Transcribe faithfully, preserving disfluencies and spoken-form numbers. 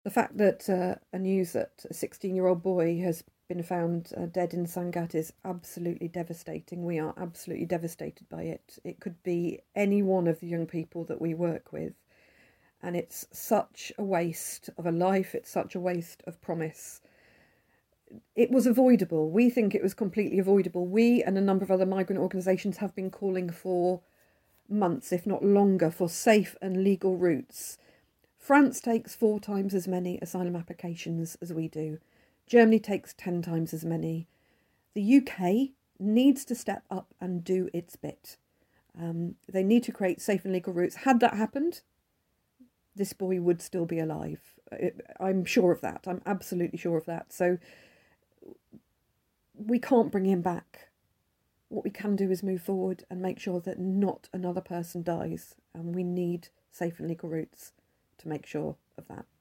The fact that uh, a news that a sixteen-year-old boy has been found uh, dead in Sangatte is absolutely devastating. We are absolutely devastated by it. It could be any one of the young people that we work with, and it's such a waste of a life. It's such a waste of promise. It was avoidable. We think it was completely avoidable. We and a number of other migrant organisations have been calling for months, if not longer, for safe and legal routes. France takes four times as many asylum applications as we do. Germany takes ten times as many. The U K needs to step up and do its bit. Um, they need to create safe and legal routes. Had that happened, this boy would still be alive. I'm sure of that. I'm absolutely sure of that. So we can't bring him back. What we can do is move forward and make sure that not another person dies. And we need safe and legal routes to make sure of that.